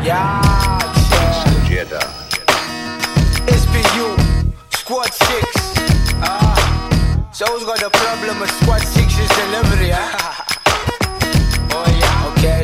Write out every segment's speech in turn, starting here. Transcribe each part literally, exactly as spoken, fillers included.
Yeah, Jeda. S P U, Squad six. Ah, so who's got a problem with Squad six's delivery, huh? Oh yeah, okay.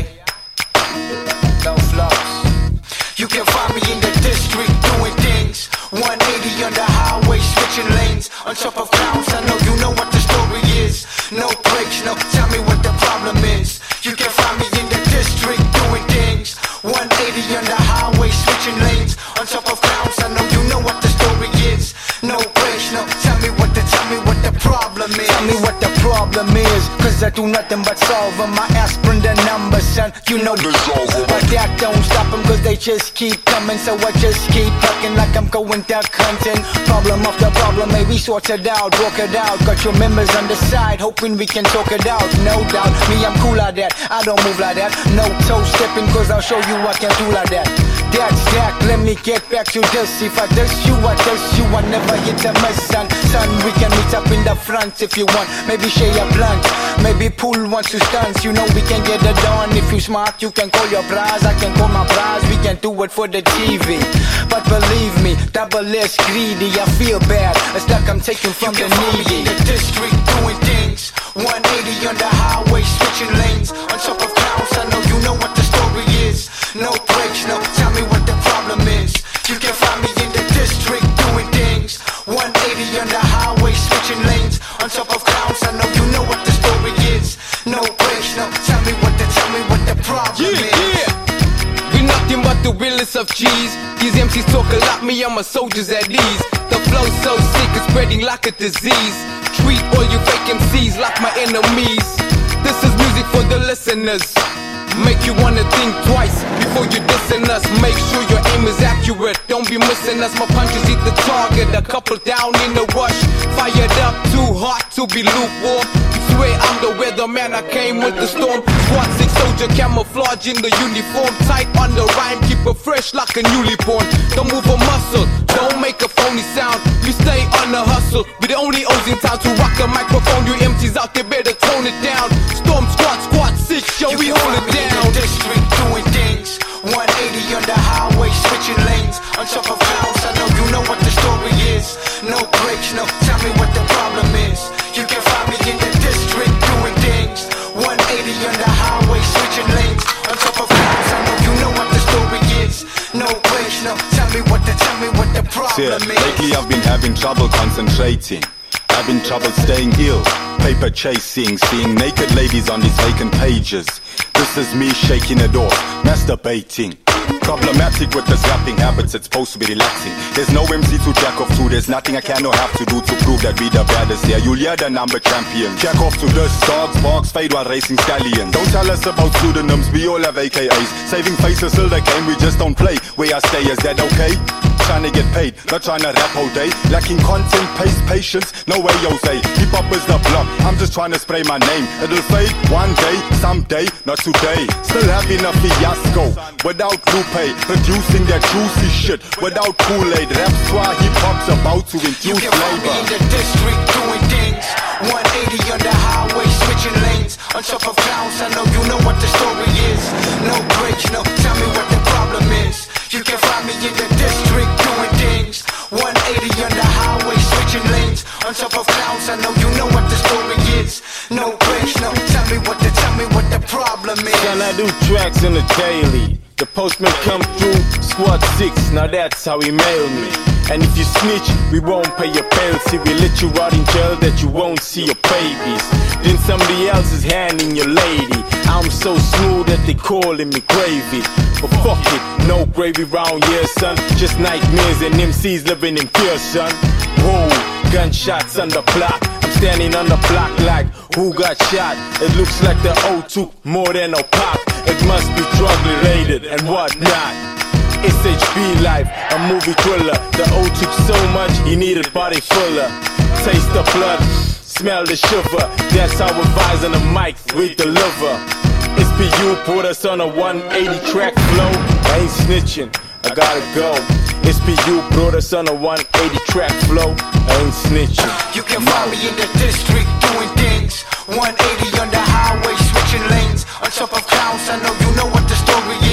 No flops. You can find me in the district doing things. one eighty on the highway, switching lanes. On top of clowns, I know you know what the story is. No breaks, no, tell me what the problem is. You can find me in the district doing things. one eighty on the highway, switching lanes. On top of clowns, I know you know what the story is. No breaks, no, tell me what the, tell me what the problem is. Tell me what the problem is, cause I do nothing but solve them. My aspirin the numbers, son, you know. But that don't stop them, cause they just keep coming. So I just keep plucking like I'm going duck hunting. Problem after problem, maybe sort it out, work it out. Got your members on the side, hoping we can talk it out. No doubt, me I'm cool like that, I don't move like that. No toe stepping, cause I'll show you I can do like that. That's that, let me get back to this. If I diss you, I diss you, I never hit a miss, son. Son, we can meet up in the front if you want. Maybe share a blunt, maybe pull one two stunts. You know we can get it done. If you smart, you can call your prize, I can call my prize. We can do it for the T V. But believe me, double S greedy, I feel bad. It's like I'm taking from the needy. In the district doing things. one eighty on the highway, switching lanes. On top of clowns, I know you know what the story is. No breaks, no, tell me what the problem is. You can find me in the district doing things. one eighty on the highway, switching lanes. On top of clowns, I know you know what the story is. No breaks, no, tell me what the, tell me what the problem yeah, is. Yeah. We nothing but the realest of G's. These M Cs talk a lot, me and my soldiers at ease. The flow's so sick, it's spreading like a disease. Treat all you fake M Cs like my enemies. This is music for the listeners. Make you wanna think twice before you dissing us. Make sure your aim is accurate, don't be missing us. My punches hit the target, a couple down in a rush. Fired up, too hot to be lukewarm. Swear I'm the weatherman, I came with the storm. Squad six soldier, camouflage in the uniform. Tight on the rhyme, keep it fresh like a newly born. Don't move a muscle, don't make a phony sound. You stay on the hustle, be the only O's in town to rock a microphone. You M Cs out there better tone it down. Storm squad, squad six, yo, we hold it down. In the district doing things. one eighty on the highway, switching lanes. On top of clowns, I know you know what the story is. No breaks, no, tell me what the problem is. You can find me in the district doing things. one eighty on the highway, switching lanes. On top of clowns, I know you know what the story is. No breaks, no, tell me what the, tell me what the problem yeah, is. Lately I've been having trouble concentrating. Having trouble staying ill, paper chasing, seeing naked ladies on these vacant pages. This is me shaking it off, masturbating. Problematic with this rapping habits, it's supposed to be relaxing. There's no M C to jack off to, there's nothing I can or have to do to prove that we the baddest here. You'll hear the number champion. Jack off to this, dogs, barks, fade while racing stallions. Don't tell us about pseudonyms, we all have A K As. Saving faces till the game, we just don't play. Where I stay, is that okay? Trying to get paid, not trying to rap all day. Lacking content, pace, patience, no way, Jose. Hip hop is the block, I'm just trying to spray my name. It'll fade one day, someday, not today. Still having a fiasco without Lupe, producing that juicy shit without Kool-Aid. Raps why hip hop's about to induce labor. You can find me in the district doing things. one eighty on the highway, switching lanes. On top of clowns, I know you know what the story is. No breaks, no, tell me what the problem is. You can find me in the district doing things. one eighty on the highway, switching lanes. On top of clowns, I know you know what the story is. No breaks, no, tell me what the, tell me what the problem is. Son, I do tracks in the daily. The postman come through, squad six, now that's how he mail me. And if you snitch, we won't pay your penalty. We let you rot in jail that you won't see your babies. Then somebody else is handing your lady. I'm so smooth that they calling me gravy. But fuck it, no gravy round here, son. Just nightmares and M Cs living in fear, son. Whoa, gunshots on the block. I'm standing on the block like, who got shot? It looks like the O took more than a pop. It must be drug related and whatnot. S H B life, a movie thriller. The O took so much, he needed body fuller. Taste the blood, smell the shiver. That's how we advise on the mic, we deliver. S P U put us on a one eighty track flow. I ain't snitching, I gotta go. S P U brought us on a one eighty track flow. I ain't snitching. You can find me in the district doing things. one eighty on the highway, switching lanes. On top of clowns, I know you know what the story is.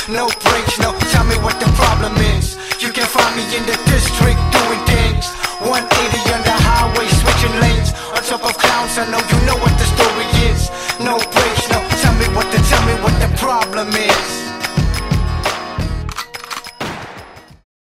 no breaks, no, tell me what the problem is. You can find me in the district doing things, one eighty on the highway, switching lanes, on top of clowns, I know you know what the story is. No breaks, no, tell me what the, tell me what the problem is.